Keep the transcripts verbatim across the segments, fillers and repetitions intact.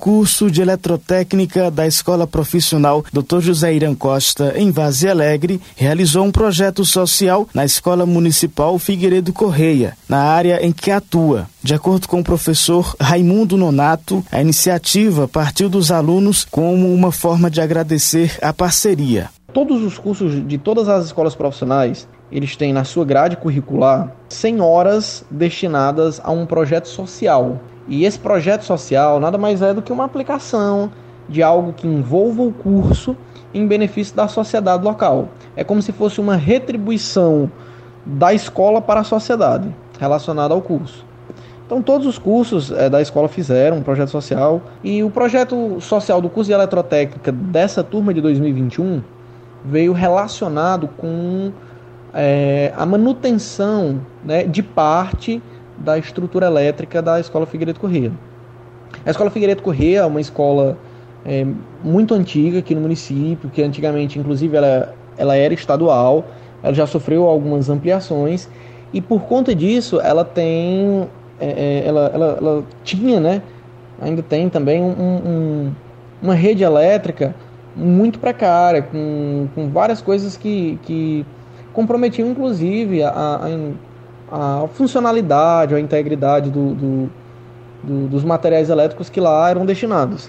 curso de Eletrotécnica da Escola Profissional doutor José Irã Costa, em Vazia Alegre, realizou um projeto social na Escola Municipal Figueiredo Correia, na área em que atua. De acordo com o professor Raimundo Nonato, a iniciativa partiu dos alunos como uma forma de agradecer a parceria. Todos os cursos de todas as escolas profissionais, eles têm na sua grade curricular cem horas destinadas a um projeto social. E esse projeto social nada mais é do que uma aplicação de algo que envolva o curso em benefício da sociedade local. É como se fosse uma retribuição da escola para a sociedade relacionada ao curso. Então todos os cursos é, da escola fizeram um projeto social, e o projeto social do curso de Eletrotécnica dessa turma de dois mil e vinte e um veio relacionado com é, a manutenção, né, de parte da estrutura elétrica da Escola Figueiredo Correia. A Escola Figueiredo Correia é uma escola é, muito antiga aqui no município, que antigamente, inclusive, ela, ela era estadual, ela já sofreu algumas ampliações, e por conta disso, ela tem, é, ela, ela, ela tinha, né, ainda tem também um, um, uma rede elétrica muito precária, com, com várias coisas que, que comprometiam, inclusive, a, a, a funcionalidade, a integridade do, do, do, dos materiais elétricos que lá eram destinados.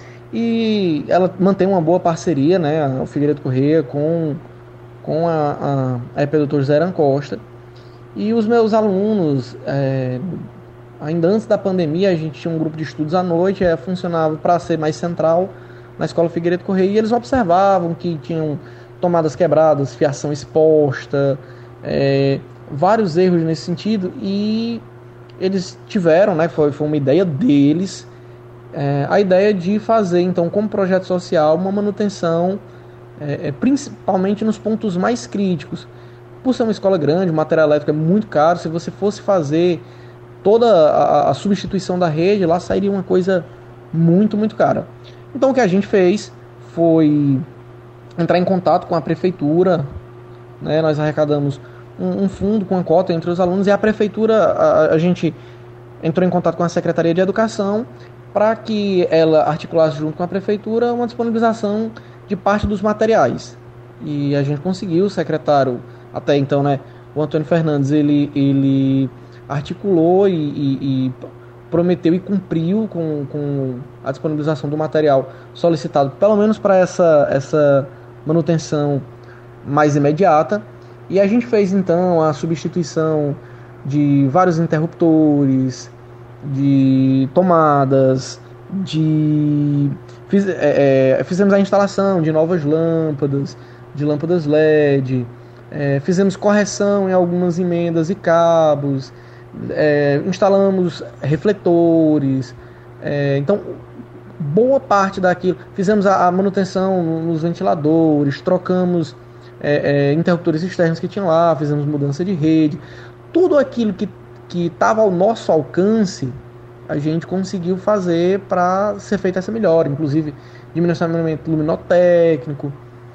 E ela mantém uma boa parceria, né, o Figueiredo Correia, com, com a, a, a E P doutor José Irã Costa. E os meus alunos, é, ainda antes da pandemia, a gente tinha um grupo de estudos à noite, é, funcionava para ser mais central na Escola Figueiredo Correia, e eles observavam que tinham tomadas quebradas, fiação exposta, é, vários erros nesse sentido, e eles tiveram, né, foi, foi uma ideia deles, é, a ideia de fazer, então, como projeto social, uma manutenção, é, principalmente nos pontos mais críticos. Por ser uma escola grande, o material elétrico é muito caro, se você fosse fazer toda a, a substituição da rede, lá sairia uma coisa muito, muito cara. Então o que a gente fez foi entrar em contato com a prefeitura, né? Nós arrecadamos um, um fundo com a cota entre os alunos, e a prefeitura, a, a gente entrou em contato com a Secretaria de Educação para que ela articulasse junto com a prefeitura uma disponibilização de parte dos materiais. E a gente conseguiu, o secretário, até então, né, o Antônio Fernandes, ele, ele articulou e, e, e prometeu e cumpriu com, com a disponibilização do material solicitado, pelo menos para essa, essa manutenção mais imediata. E a gente fez então a substituição de vários interruptores, de tomadas, de fiz, é, é, fizemos a instalação de novas lâmpadas, de lâmpadas L E D, é, fizemos correção em algumas emendas e cabos, É, instalamos refletores, é, então boa parte daquilo, fizemos a, a manutenção nos ventiladores, trocamos é, é, interruptores externos que tinham lá, fizemos mudança de rede, tudo aquilo que que estava ao nosso alcance, a gente conseguiu fazer para ser feita essa melhora, inclusive dimensionamento luminotécnico,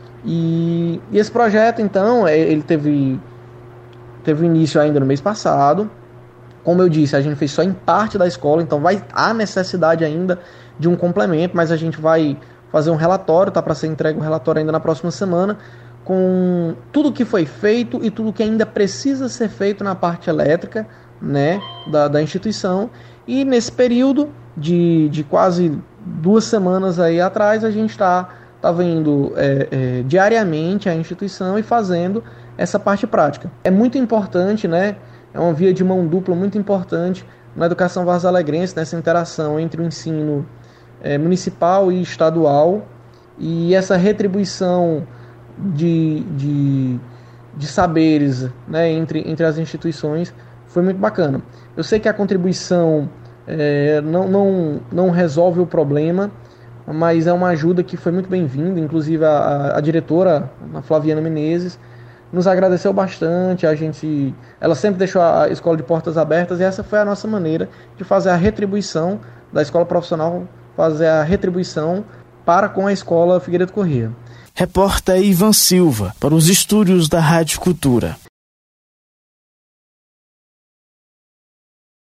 e, e esse projeto então ele teve teve início ainda no mês passado. Como eu disse, a gente fez só em parte da escola, então vai há necessidade ainda de um complemento, mas a gente vai fazer um relatório, tá para ser entregue um relatório ainda na próxima semana, com tudo que foi feito e tudo que ainda precisa ser feito na parte elétrica, né, da, da instituição. E nesse período de, de quase duas semanas aí atrás, a gente está tá vindo é, é, diariamente à instituição e fazendo essa parte prática. É muito importante, né? É uma via de mão dupla muito importante na educação vazalegrense, nessa interação entre o ensino é, municipal e estadual, e essa retribuição de, de, de saberes, né, entre, entre as instituições foi muito bacana. Eu sei que a contribuição é, não, não, não resolve o problema, mas é uma ajuda que foi muito bem-vinda, inclusive a, a, a diretora, a Flaviana Menezes, nos agradeceu bastante. A gente, ela sempre deixou a escola de portas abertas, e essa foi a nossa maneira de fazer a retribuição da escola profissional, fazer a retribuição para com a escola Figueiredo Correia. Repórter Ivan Silva, para os estúdios da Rádio Cultura.